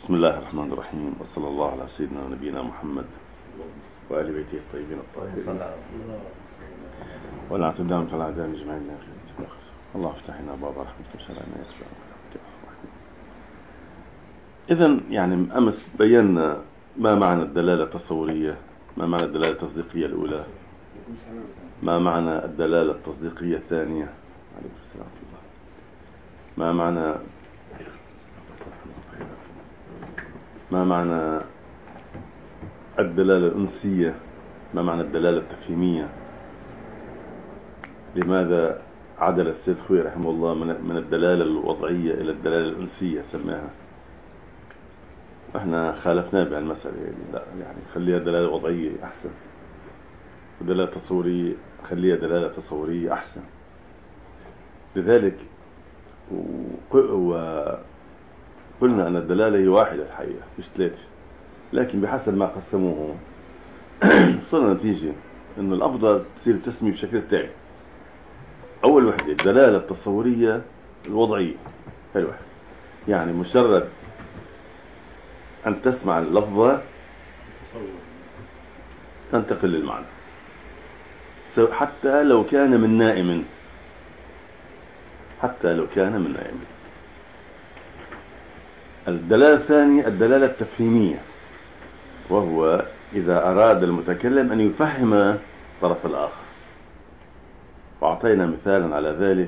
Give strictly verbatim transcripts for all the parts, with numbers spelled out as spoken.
بسم الله الرحمن الرحيم، وصلى الله على سيدنا ونبينا محمد وآل بيته الطيبين الطاهرين ولا اعتدام على أعداء أجمعين. الله افتح لنا باب رحمتك وسلامك يا إذن يعني أمس بينا ما معنى الدلالة التصورية، ما معنى الدلالة التصديقية الأولى، ما معنى الدلالة التصديقية الثانية، عليكم السلام الله، ما معنى ما معنى الدلالة الأنسية، ما معنى الدلالة التفهيمية، لماذا عدل السيد خوي رحمه الله من الدلالة الوضعية إلى الدلالة الأنسية سماها. احنا خالفنا بهالمسألة، يعني لا يعني خليها دلالة وضعية أحسن، ودلالة تصورية خليها دلالة تصورية أحسن. لذلك وقلنا أن الدلالة هي واحدة الحقيقة مش ثلاثة، لكن بحسب ما قسموه صرنا نتيجة أنه الأفضل تصير تسمي بشكل تالي. أول وحدة الدلالة التصورية الوضعية، هاي الوحدة، يعني مجرد أن تسمع اللفظة تنتقل للمعنى حتى لو كان من نائم، حتى لو كان من نائم. الدلالة الثانية الدلالة التفهيمية، وهو إذا أراد المتكلم أن يفهم الطرف الآخر. وأعطينا مثالا على ذلك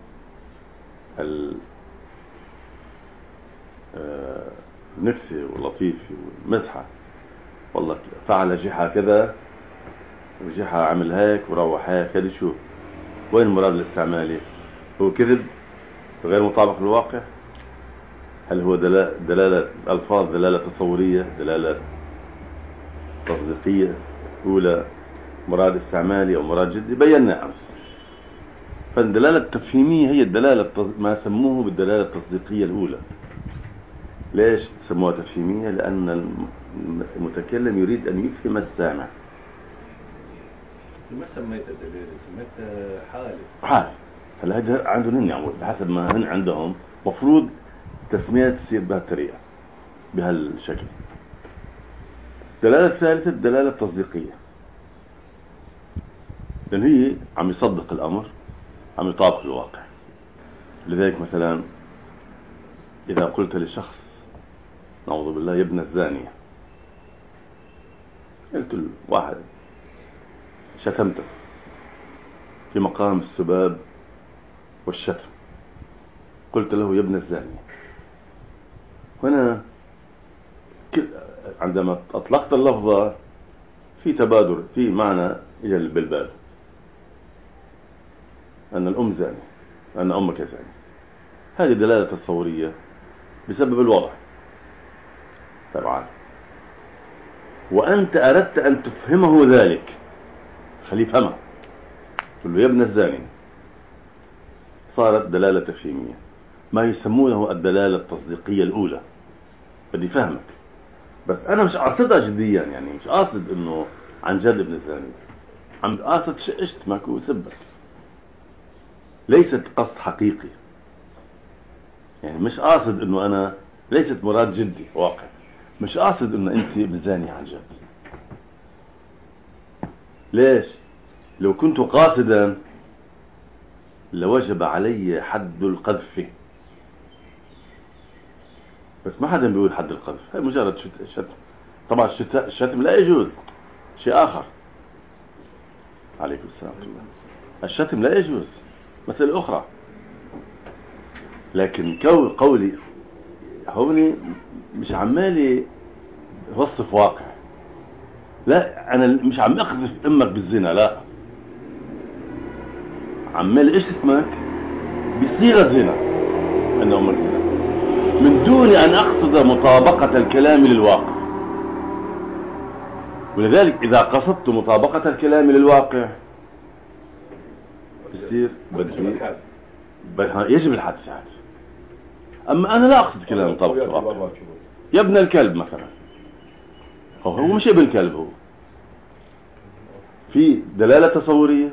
النكتة واللطيفة والمزحة، والله فعل جحا كذا وجحا عمل هيك وروح هيك، هذا شو؟ وين المراد الاستعمالي؟ هو كذب غير مطابق للواقع؟ هل هو دلالة, دلالة ألفاظ دلالة تصورية، دلالة تصديقية أولى، مراد استعمالي أو مراد جدي؟ بينا أمس. فالدلالة التفهيمية هي الدلالة ما سموه بالدلالة التصديقية الأولى. ليش سموها تفهيمية؟ لأن المتكلم يريد أن يفهم السامع. ما سميتها دلالة، سميتها حالة. حالة. هلا هذا عندهم هن يعملوا بحسب ما هن عندهم، مفروض تسمية تصير بهالطريقة بهالشكل. الدلالة الثالثة الدلالة التصديقية، لأن هي عم يصدق الأمر، عم يطابق الواقع. لذلك مثلا إذا قلت لشخص نعوذ بالله يا ابن الزانية، قلت له واحد شتمته في مقام السباب والشتم، قلت له يا ابن الزانية. هنا عندما أطلقت اللفظة في تبادر، في معنى إجا بالبال أن الأم زانية، أن أمك زانية. هذه دلالة تصورية بسبب الوضع طبعا، وأنت أردت أن تفهمه ذلك، خليه يفهمها، تقول له يا ابن الزانية، صارت دلالة تفهيمية، ما يسمونه الدلالة التصديقية الأولى. بدي فهمك، بس أنا مش قاصدها جديا، يعني مش قاصد إنه عن جد ابن الزانية، عم قاصد اشتمك وسبك، ليست قصد حقيقي، يعني مش قاصد إنه أنا، ليست مراد جدي واقع، مش قاصد إنه أنت ابن زانية عن جد. ليش؟ لو كنت قاصدا لوجب علي حد القذف، بس ما حدا بيقول حد القذف، هي مجرد شتم. طبعا الشتم لا يجوز، شيء آخر. عليكم السلام ورحمة الله. الشتم لا يجوز، مسألة أخرى. لكن قولي هوني مش عمالي وصف واقع، لا أنا مش عم أقذف أمك بالزنا، لا، عمالي اشتمك بصيغة زنا، أن أمك زنا، من دون أن أقصد مطابقة الكلام للواقع. ولذلك إذا قصدت مطابقة الكلام للواقع بصير بدي يجب الحد ساعات. أما أنا لا أقصد كلام مطابقة الواقع. يا ابن الكلب مثلا، هو هو مش ابن كلب، هو في دلالة تصورية،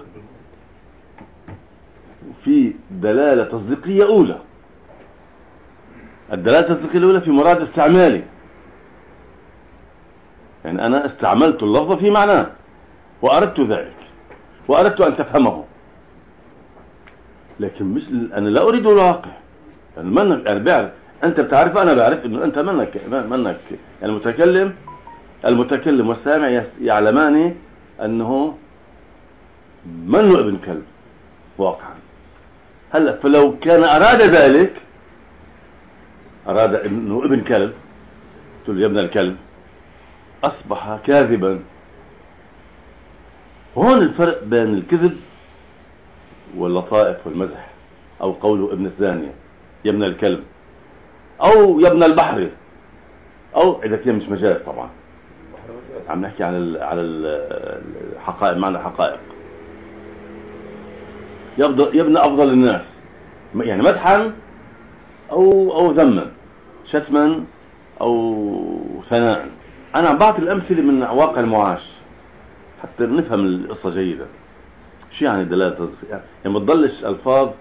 في دلالة تصديقية أولى. الدلالة التصديقية الأولى في مراد استعمالي، يعني أنا استعملت اللفظ في معناه وأردت ذلك وأردت أن تفهمه، لكن مش أنا لا أريد الواقع. يعني منك أنا بعرف، أنت بتعرف أنا بعرف إنه أنت منك منك يعني المتكلم المتكلم والسامع يعلمان أنه منه ابن كلب واقعا. هلا فلو كان أراد ذلك، أراد أنه ابن كلب، قلت له يا ابن الكلب، أصبح كاذبا. هون الفرق بين الكذب واللطائف والمزح، أو قوله ابن الزانية يا ابن الكلب، أو يا ابن البحر، أو إذا كان مش مجاز طبعا، عم نحكي على ال على الحقائق، معنى حقائق. يا ابن أفضل الناس، يعني مدحا أو أو ذما، شتما أو ثناء. أنا عم بعطي الأمثلة من واقع المعاش حتى نفهم القصة جيدة. شو يعني دلالة تصديقية؟ يعني ما تضلش ألفاظ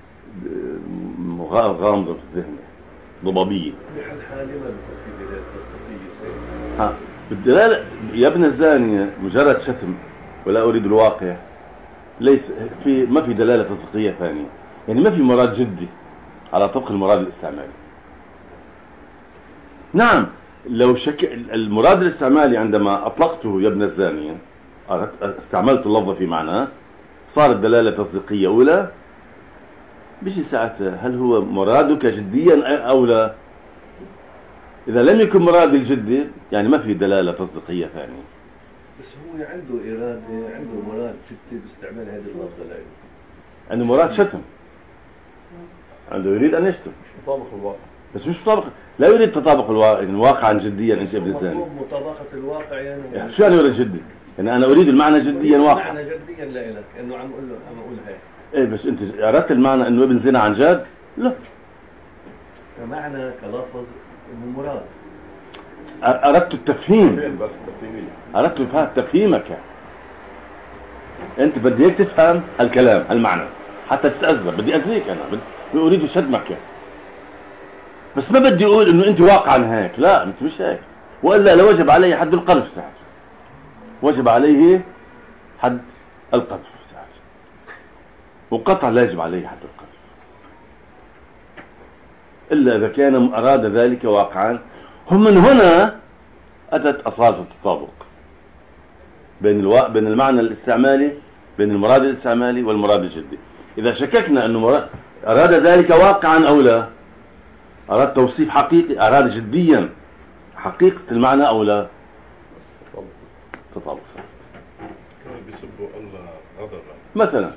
غامضة في الذهن، ضبابية. بحال حالي ما في دلالة تصديقية. ها بالدلالة يا ابن الزانية مجرد شتم ولا أريد الواقع، ليس في ما في دلالة تصديقية ثانية، يعني ما في مراد جدي على طبق المراد الاستعمالي. نعم لو شك المراد الاستعمالي عندما أطلقته يا ابن الزانية، استعملت اللفظ في معناه، صارت دلالة تصديقية أولى. بشي ساعتها هل هو مرادك جديا أو لا؟ إذا لم يكن مراد الجدي يعني ما في دلالة تصديقية ثانية. بس هو عنده إرادة، عنده مراد جدي باستعمال هذه اللفظة. لا عنده مراد شتم، عنده يريد أن يشتم، مش مطابق الواقع. بس مش مطابق، لا يريد تطابق الواقع، يعني واقعا جديا انت ابن الزاني. مطابقة الواقع يعني, يعني شو يعني يريد جدي؟ يعني انا اريد المعنى جديا واقعا. المعنى جديا لا لك، انه عم اقول له عم اقول هيك. ايه بس انت اردت المعنى انه ابن زنا عن جد؟ لا. كمعنى كلفظ انه مراد. اردت التفهيم. بس تفهيمية. اردت تفهيمك. انت بدي اياك تفهم الكلام، المعنى، حتى تتأذى. بدي اذيك انا، بدي اريد شتمك، بس ما بدي اقول انه انت واقعا هيك. لا انت مش هيك، والا لوجب علي حد القذف ساعتها. وجب عليه حد القذف ساعتها، وقطع لا يجب عليه حد القذف الا اذا كان اراد ذلك واقعا. هم من هنا اتت اصالة التطابق بين الوا... بين المعنى الاستعمالي، بين المراد الاستعمالي والمراد الجدي. اذا شككنا انه مراد... اراد ذلك واقعا او لا، أراد توصيف حقيقي، أراد جديا حقيقة المعنى أو لا، تطابق. كانوا بيسبوا الله غضبا مثلا،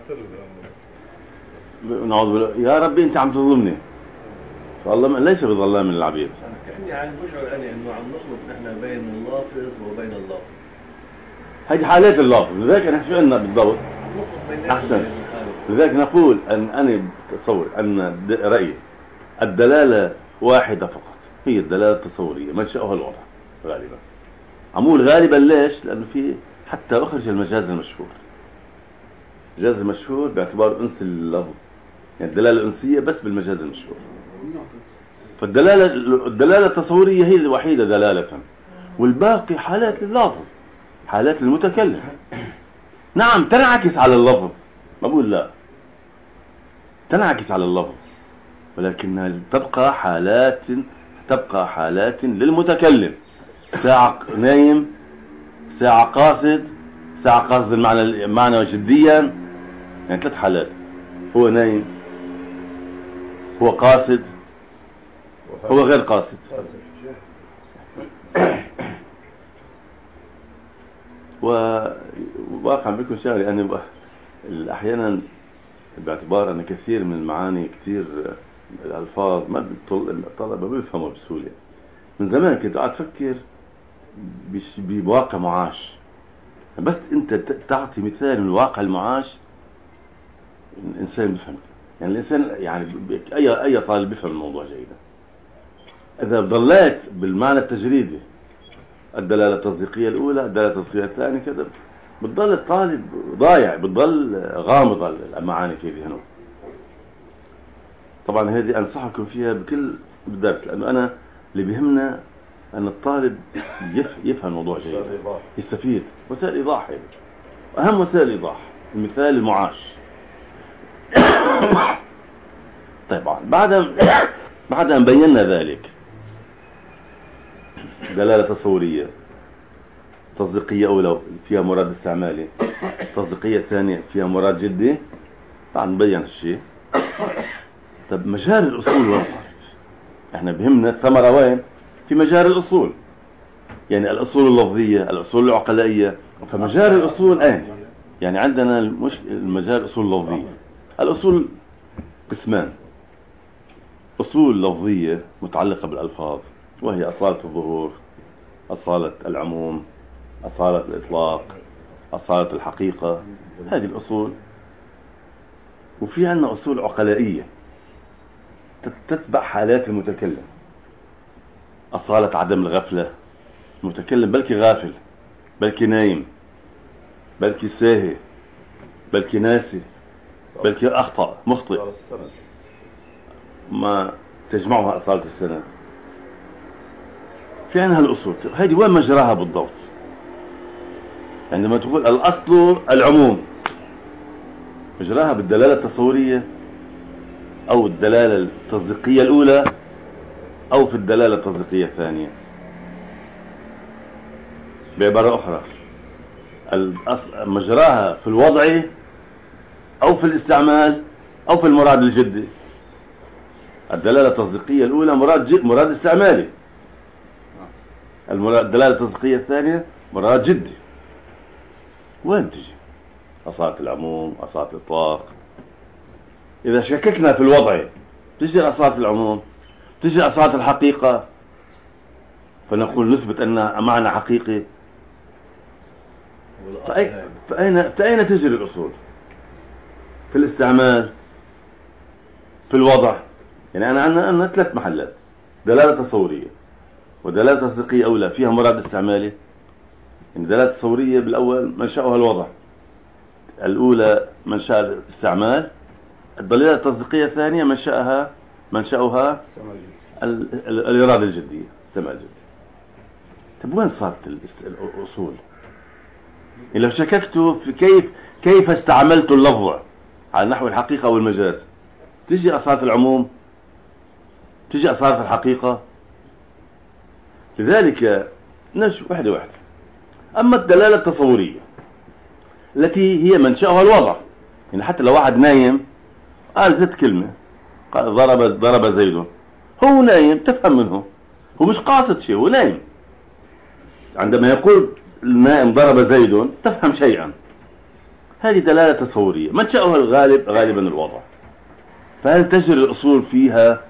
نعوذ بالله، يا ربي أنت عم تظلمني، فالله ليس بظلام للعبيد. كأني عم بشعر أنا إنه عم نخلط نحن بين اللافظ وبين اللافظ. هذه حالات اللافظ، لذلك نحن شو قلنا بالضبط؟ أحسن، لذلك نقول أن أنا بتصور أن رأيي الدلالة واحدة فقط، هي الدلالة التصورية منشأها الوضع غالبا. عمول غالبا ليش؟ لأنه في حتى أخرج المجاز المشهور. المجاز المشهور باعتبار أنس اللفظ، يعني الدلالة الأنسية بس بالمجاز المشهور. فالدلالة الدلالة التصورية هي الوحيدة دلالة، والباقي حالات لللفظ، حالات للمتكلم. نعم تنعكس على اللفظ، ما بقول لا، تنعكس على اللفظ، ولكنها تبقى حالات تبقى حالات للمتكلم. ساعة نايم، ساعة قاصد، ساعة قاصد المعنى المعنى جديا، يعني ثلاث حالات. هو نايم، هو قاصد، هو غير قاصد. وواقع بكم شغله يعني احيانا باعتبار ان كثير من المعاني كثير الألفاظ ما الطلبة ما بيفهموا بسهولة. من زمان كنت قاعد أفكر بواقع معاش، بس أنت تعطي مثال من واقع المعاش الإنسان بيفهم. يعني الإنسان يعني أي أي طالب بيفهم الموضوع جيدا. إذا ضليت بالمعنى التجريدي، الدلالة التصديقية الأولى، الدلالة التصديقية الثانية، كذا بتضل الطالب ضايع، بتضل غامضة المعاني في ذهنه. طبعا هذه أنصحكم فيها بكل بالدرس، لأنه أنا اللي بيهمنا أن الطالب يفهم الموضوع جيد، يستفيد. وسائل إيضاح، أهم وسائل الإيضاح المثال المعاش. طيب بعد بعد أن بينا ذلك، دلالة تصورية، تصديقية أولى فيها مراد استعمالي، تصديقية ثانية فيها مراد جدي، بعد نبين الشيء. طب مجال الأصول وين صارت؟ احنا بهمنا الثمرة وين؟ في مجال الأصول، يعني الأصول اللفظية، الأصول العقلائية. فمجال الأصول أين؟ يعني عندنا مش المجال الأصول اللفظية. الأصول قسمان: أصول لفظية متعلقة بالألفاظ، وهي أصالة الظهور، أصالة العموم، أصالة الإطلاق، أصالة الحقيقة، هذه الأصول. وفي عندنا أصول عقلائية تتبع حالات المتكلم، أصالة عدم الغفلة، المتكلم بلكي غافل، بلكي نايم، بلكي ساهي، بلكي ناسي، بلكي أخطأ مخطئ، ما تجمعها أصالة السند. في عنها الأصول، هذه وين مجراها بالضبط؟ عندما تقول الأصل العموم، مجراها بالدلالة التصورية أو الدلالة التصديقية الأولى أو في الدلالة التصديقية الثانية. بعبارة أخرى، مجراها في الوضع أو في الاستعمال أو في المراد الجدي. الدلالة التصديقية الأولى مراد جد مراد استعمالي، الدلالة التصديقية الثانية مراد جدي. وين تجي أصالة العموم، أصالة الإطلاق؟ إذا شككنا في الوضع تجي أصالة العموم، تجي أصالة الحقيقة، فنقول نثبت أن معنى حقيقي. فأين فأين تجري الأصول؟ في الاستعمال، في الوضع. يعني أنا عندنا أنا ثلاث محلات: دلالة تصورية، ودلالة تصديقية أولى فيها مراد استعمالي. يعني دلالة تصورية بالأول منشأها الوضع، الأولى منشأ الاستعمال، الدلالة التصديقية الثانية منشأها منشأها الإرادة الجدية، السمع الجدي. طب وين صارت الأصول؟ يعني لو شككت في كيف كيف استعملت اللفظ على نحو الحقيقة والمجاز، تجي أصالة العموم، تجي أصالة الحقيقة. لذلك نشوف واحدة واحدة. أما الدلالة التصورية التي هي منشأها الوضع، يعني حتى لو واحد نايم قال زدت كلمة، قال ضرب ضرب زيد، هو نايم، تفهم منه، هو مش قاصد شيء، هو نايم. عندما يقول النائم ضرب زيد تفهم شيئا، هذه دلالة تصورية منشأها الغالب غالبا الوضع. فهل تجري الأصول فيها؟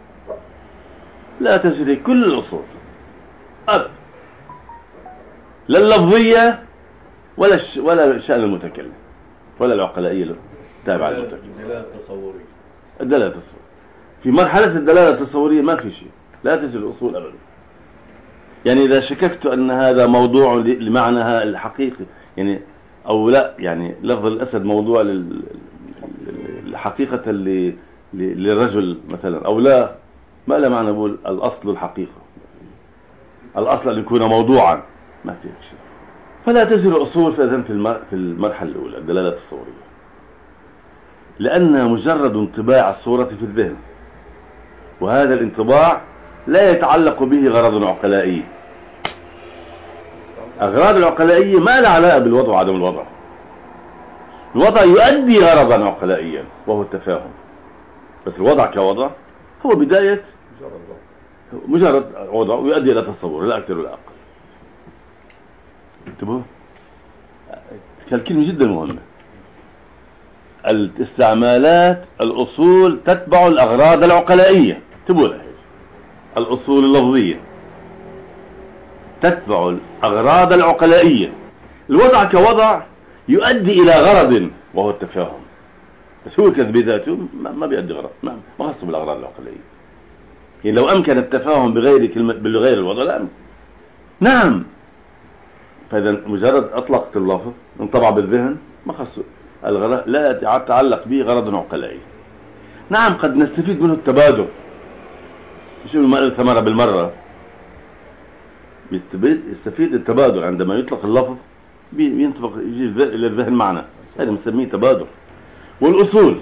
لا تجري كل الأصول أبدا، لا اللفظية ولا الش... ولا شأن المتكلم ولا العقلائية تابعة للمتكلم. الدلالة التصورية، الدلالة التصورية في مرحلة الدلالة التصورية ما في شيء، لا تجري الأصول أبدا. يعني إذا شككت أن هذا موضوع لمعناها الحقيقي، يعني أو لا، يعني لفظ الأسد موضوع للحقيقة اللي للرجل مثلا، أو لا، ما له معنى أقول الأصل الحقيقة، الأصل أن يكون موضوعا، ما في شيء. فلا تجري الأصول في في المرحلة الأولى الدلالة التصورية، لأنها مجرد انطباع الصورة في الذهن، وهذا الانطباع لا يتعلق به غرض عقلائي. أغراض العقلائية ما لها علاقة بالوضع وعدم الوضع. الوضع يؤدي غرضا عقلائيا وهو التفاهم، بس الوضع كوضع هو بداية مجرد وضع ويؤدي إلى تصور، لا أكثر ولا أقل. انتبهوا، الكلمة جدا مهمة. الاستعمالات الأصول تتبع الأغراض العقلائية. انتبهوا لها، الأصول اللفظية تتبع الأغراض العقلائية. الوضع كوضع يؤدي إلى غرض وهو التفاهم، بس هو كذب بذاته ما بيؤدي غرض، ما خصه بالأغراض العقلائية. يعني لو أمكن التفاهم بغير كلمة بغير الوضع لا أمكن. نعم، فإذا مجرد أطلقت اللفظ انطبع بالذهن ما خصه الغرض، لا يتعلق به غرض عقلائي. نعم، قد نستفيد منه التبادل، مش الماء الثمرة بالمرة، يستفيد التبادل. عندما يطلق اللفظ بينطبق يجي إلى الذهن معنى، هذا بنسميه تبادل. والأصول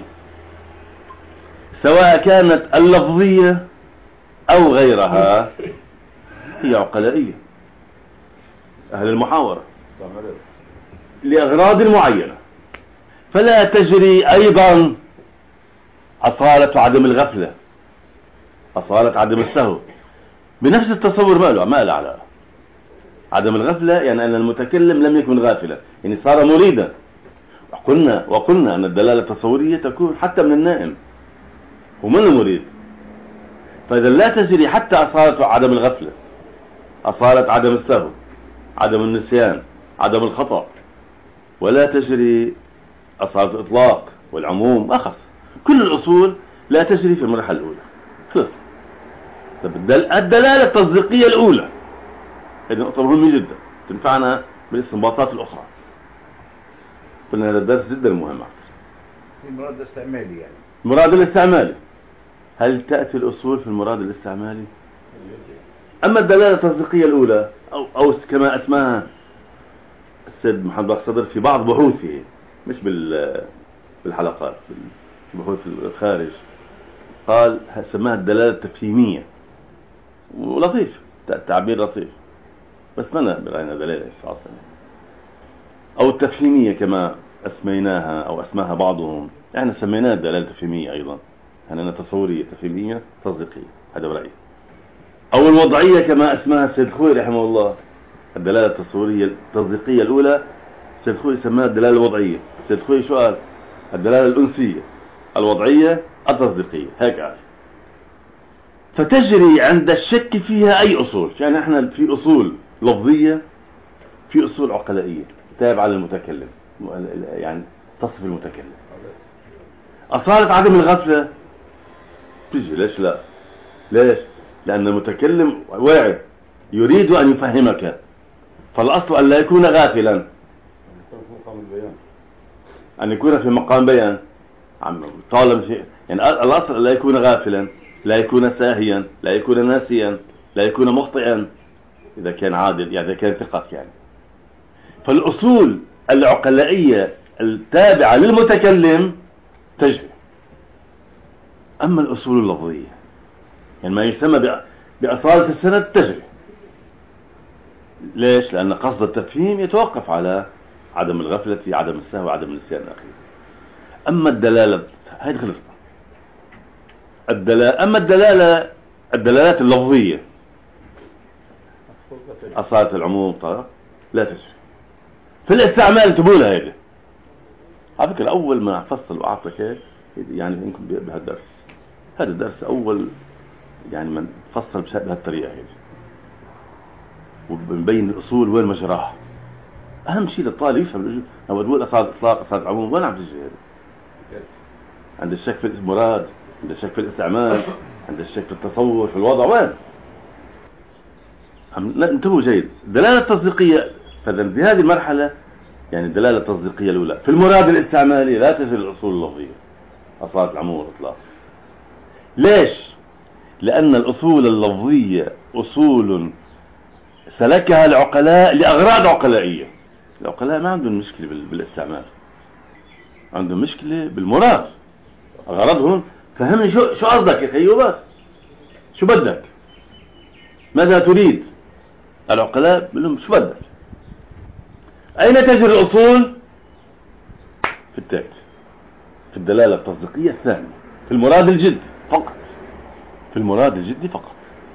سواء كانت اللفظية أو غيرها هي عقلائية أهل المحاورة لأغراض معينة، فلا تجري أيضا أصالة عدم الغفلة، أصالة عدم السهو بنفس التصور. ما له ما له علاقة. عدم الغفلة يعني أن المتكلم لم يكن غافلا، يعني صار مريدا. وقلنا وقلنا أن الدلالة التصورية تكون حتى من النائم ومن المريد. فإذا لا تجري حتى أصالة عدم الغفلة، أصالة عدم السهو، عدم النسيان، عدم الخطأ، ولا تجري أصالة الإطلاق والعموم أخص. كل الأصول لا تجري في المرحلة الأولى. خلص. الدلالة التصديقية الأولى هذه نقطة مهمة جدا تنفعنا بالاستنباطات الأخرى. قلنا هذا الدرس جدا مهم. المراد الاستعمالي يعني المراد الاستعمالي. هل تأتي الأصول في المراد الاستعمالي؟ أما الدلالة التصديقية الأولى أو, أو كما اسمها السيد محمد باقر صدر في بعض بحوثه، مش بالحلقات، في بحوث الخارج، قال سماها الدلالة التفهيمية. ولطيف، تعبير لطيف، بس ما برأينا دلالة صلى الله عليه وسلم. أو التفهيمية كما أسميناها أو أسماها بعضهم، احنا سميناها الدلالة التفهيمية أيضا، أننا تصورية تفهيمية تصديقية، هذا برأيي. أو الوضعية كما أسماها السيد الخوي رحمه الله، الدلالة التصورية التصديقية الأولى السيد الخوي سماها الدلالة الوضعية. السيد الخوي شو قال؟ الدلالة الأنسية، الوضعية، التصديقية، هيك قال. فتجري عند الشك فيها أي أصول. يعني احنا في أصول لفظية، في أصول عقلائية تابعة للمتكلم، يعني تصف المتكلم. أصالة عدم الغفلة تجي. ليش لا؟ ليش؟ لأن المتكلم واعي يريد أن يفهمك، فالأصل أن لا يكون غافلا، أن يكون في مقام بيان. طالما في يعني الأصل أن لا يكون غافلا، لا يكون ساهيا، لا يكون ناسيا، لا يكون مخطئا إذا كان عادل، يعني إذا كان ثقة يعني. فالأصول العقلائية التابعة للمتكلم تجري. أما الأصول اللفظية يعني ما يسمى بأصالة السند تجري. ليش؟ لأن قصد التفهيم يتوقف على عدم الغفلة، عدم السهو، عدم النسيان الأخير. أما الدلالة هذه خلصنا. الدلالة أما الدلالة الدلالات اللفظية أصالة العموم طرف لا تجري في الاستعمال. تقولها هيك على فكرة. أول ما أفصل وأعطيك هيك يعني يمكن بهالدرس، هذا الدرس أول يعني من فصل بهالطريقة هيك، وبنبين الأصول وين مجراها. أهم شيء للطالب يفهم. لما تقول أصالة إطلاق، أصالة عموم، وين عم تجي هذا؟ عند الشك في المراد، عند الشك في الاستعمال، عند الشك في التصور، في الوضع، وين؟ انتبهوا جيد. الدلالة التصديقية، فإذا في هذه المرحلة يعني الدلالة التصديقية الأولى في المراد الاستعمالي لا تجري الأصول اللفظية، أصالة العموم والإطلاق. ليش؟ لأن الأصول اللفظية أصول سلكها العقلاء لأغراض عقلائية. العقلاء ما عندهم مشكلة بالاستعمال، عندهم مشكلة بالمراد. غرضهم فهمني شو شو قصدك يا خيو، بس شو بدك، ماذا تريد. العقلاء بيقول لهم شو بدك. أين تجري الأصول؟ في التالت، في الدلالة التصديقية الثانية، في المراد الجدي فقط، في المراد الجدي فقط.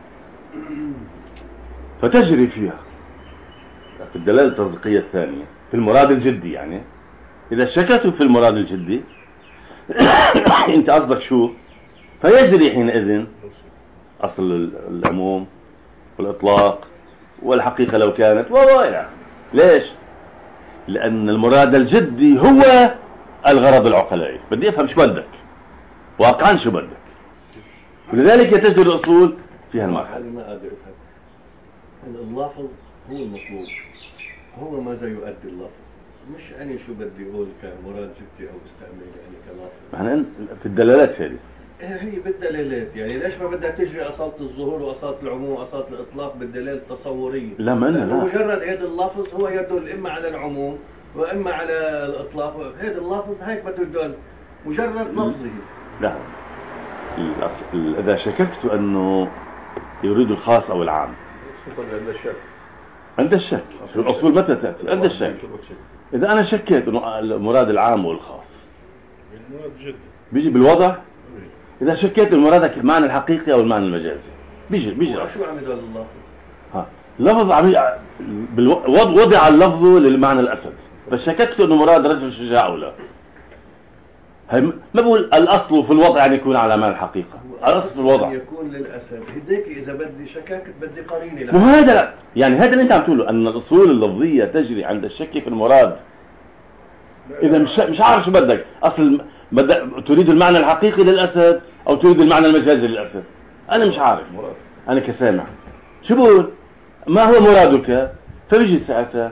فتجري فيها في الدلالة التصديقية الثانية في المراد الجدي. يعني إذا شكتوا في المراد الجدي انت قصدك شو، فيجري حينئذ أصل العموم والإطلاق والحقيقة لو كانت وغيرها. ليش؟ لأن المراد الجدي هو الغرض العقلائي. بدي أفهم شو بدك واقعا، شو بدك. ولذلك تجري الأصول في هالمرحلة. ما أقدر أفهم. اللفظ هو المطلوب، هو ماذا يؤدي اللفظ، مش أنا شو بدي أقول كمراد جدي أو استعمالي يعني كلفظ. احنا في الدلالات هذه هي بالدلالات، يعني ليش ما بدها تجري أصالة الظهور وأصالة العموم وأصالة الإطلاق بالدلالة التصورية؟ لا ما لا مجرد هذا اللفظ هو يدل إما على العموم وإما على الإطلاق. هذا اللفظ هيك بده يدل مجرد لفظه. لا إذا شككت أنه يريد الخاص أو العام عند الشك عند الشك شو الأصول متى تأتي؟ عند الشك. إذا أنا شكيت أنه المراد العام والخاص بيجي بالوضع. إذا شكيت المراد المعنى الحقيقي أو المعنى المجازي بيجي بيجي شو عم يدل اللفظ؟ ها لفظ عم بالو... وضع اللفظ للمعنى الأسد، فشككت أنه مراد رجل شجاع أو لا. هي ما بقول الأصل في الوضع يعني يكون على معنى الحقيقة، الأصل في الوضع يكون للأسد. هديك إذا بدي شكاكت بدي قريني. وهذا يعني هذا اللي أنت عم تقوله أن الأصول اللفظية تجري عند الشك في المراد. إذا مش مش عارف شو بدك، أصل بدك تريد المعنى الحقيقي للأسد أو تريد المعنى المجازي للأسد. أنا مش عارف، أنا كسامع شو بقول ما هو مرادك، فبيجي ساعتها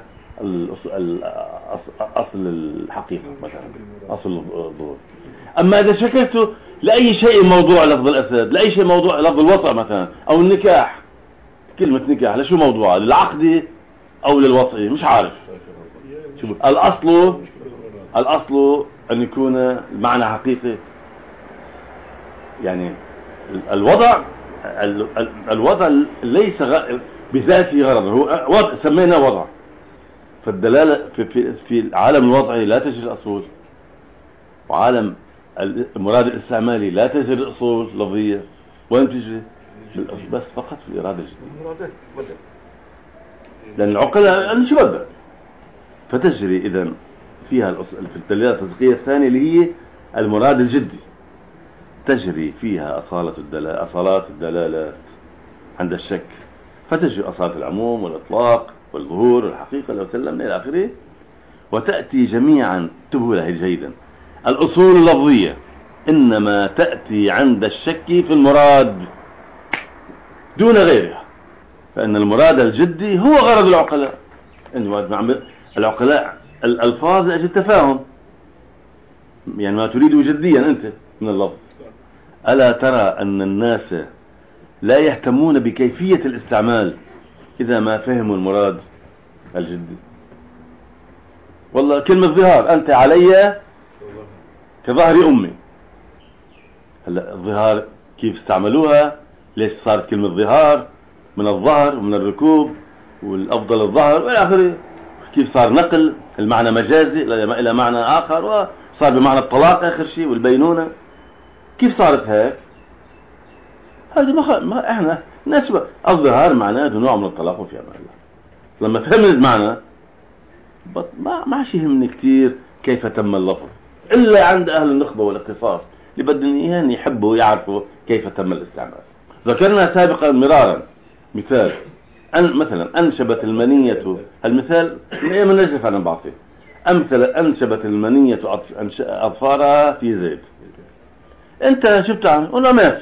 أصل الحقيقة مثلا أصل الظهور. أما إذا شككت لأي شيء موضوع لفظ الأسد، لأي شيء موضوع لفظ الوطأ مثلا أو النكاح، كلمة نكاح لشو موضوعها، للعقد أو للوطئ مش عارف. شو الأصل الأصل أن يكون المعنى حقيقي. يعني الوضع الوضع ليس بذاته غرض، هو وضع سمينا وضع. فالدلالة في, في, في العالم الوضعي لا تجري الأصول، وعالم المراد الاستعمالي لا تجري الأصول لفظية، وين تجري بس فقط في الإرادة الجديدة. لأن العقلاء شو بدك فتجري إذن فيها في الدلالة التصديقية الثانية اللي هي المراد الجدي، تجري فيها أصالة الدلالة أصالات الدلالات عند الشك، فتجري أصالة العموم والإطلاق والظهور والحقيقة لو سلمنا إلى آخره. وتأتي جميعا، انتبهوا لها جيدا، الأصول اللفظية إنما تأتي عند الشك في المراد دون غيرها، فإن المراد الجدي هو غرض العقلاء. العقلاء الألفاظ لأجل التفاهم، يعني ما تريده جديا أنت من اللفظ. ألا ترى أن الناس لا يهتمون بكيفية الاستعمال إذا ما فهموا المراد الجدي؟ والله كلمة ظهار أنت علي كظهر أمي. هلا الظهار كيف استعملوها؟ ليش صارت كلمة ظهار من الظهر ومن الركوب والأفضل الظهر وإلى آخره؟ كيف صار نقل المعنى مجازي إلى معنى آخر، وصار بمعنى الطلاق آخر شيء والبينونة؟ كيف صارت هيك؟ هذه ما, ما احنا نسبة الظهار معناته نوع من الطلاق وفي أمان الله. لما فهمنا المعنى ما ما عادش يهمني كثير كيف تم اللفظ، إلا عند أهل النخبة والاختصاص اللي بدهم إياه يحبوا يعرفوا كيف تم الاستعمال. ذكرنا سابقا مرارا مثال أن مثلا أنشبت المنية، المثال من أيام النجف أنا بعطيه، أمثل أنشبت المنية أظفارها في زيت. أنت شو بتعمل؟ قلنا مات.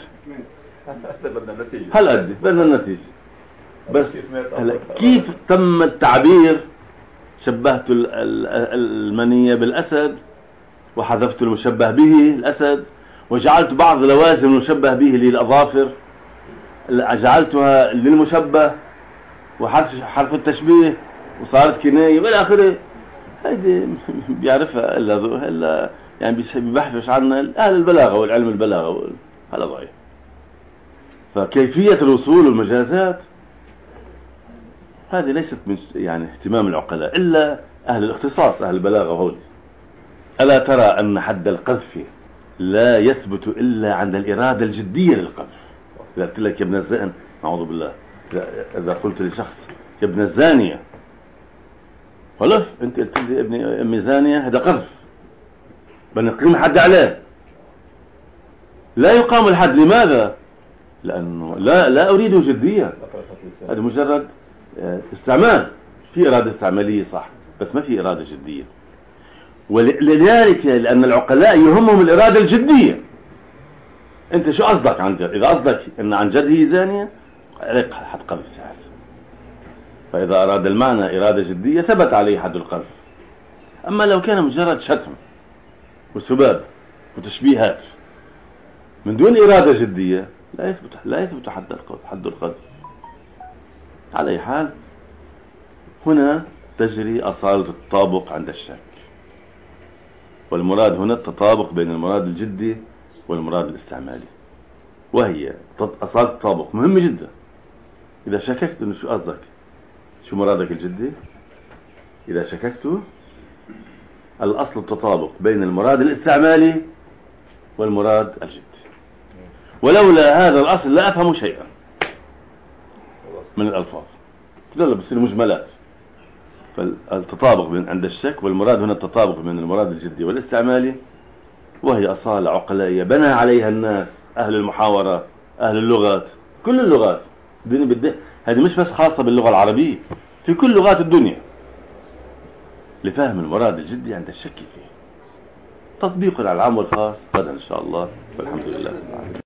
هل أدي بدنا النتيجة بس. هلا كيف تم التعبير؟ شبهت المنية بالأسد وحذفت المشبه به الأسد، وجعلت بعض لوازم المشبه به للأظافر جعلتها للمشبه وحرف حرف التشبيه وصارت كناية والى آخره. هذه بيعرفها إلا إلا يعني بيبحثش عنها أهل البلاغة والعلم البلاغة، هذا ضعيف. فكيفية الوصول والمجازات هذه ليست من يعني اهتمام العقلاء إلا أهل الاختصاص أهل البلاغة هول. ألا ترى أن حد القذف لا يثبت إلا عند الإرادة الجدية للقذف؟ إذا قلت لك يا ابن الزانية، أعوذ بالله، إذا قلت لشخص يا ابن الزانية خلاص أنت قلت لي ابن أمي زانية، هذا قذف بنقيم حد عليه. لا يقام الحد، لماذا؟ لأنه لا لا أريده جدية، هذا مجرد استعمال، في إرادة استعمالية صح بس ما في إرادة جدية. ولذلك لأن العقلاء يهمهم الإرادة الجدية. أنت شو قصدك عن جد؟ إذا قصدك أن عن جد هي زانية عليك حد قذف ساعات. فإذا أراد المعنى إرادة جدية ثبت عليه حد القذف. أما لو كان مجرد شتم وسباب وتشبيهات من دون إرادة جدية لا يثبت لا يثبت حد القذف حد القذف. على أي حال هنا تجري أصالة التطابق عند الشك، والمراد هنا التطابق بين المراد الجدي والمراد الاستعمالي، وهي أصالة التطابق مهمة جدا. إذا شككت إنه شو قصدك، شو مرادك الجدي، إذا شككت الأصل التطابق بين المراد الاستعمالي والمراد الجدي، ولولا هذا الأصل لا أفهم شيئا من الألفاظ، لا بصير مجملات. فالتطابق بين عند الشك، والمراد هنا التطابق بين المراد الجدي والاستعمالي، وهي أصالة عقلائية بنى عليها الناس، أهل المحاورة، أهل اللغات، كل اللغات. هذه مش بس خاصة باللغة العربية، في كل لغات الدنيا، لفهم المراد الجدي عند الشك فيه. تطبيق على العام والخاص غدا إن شاء الله، والحمد لله.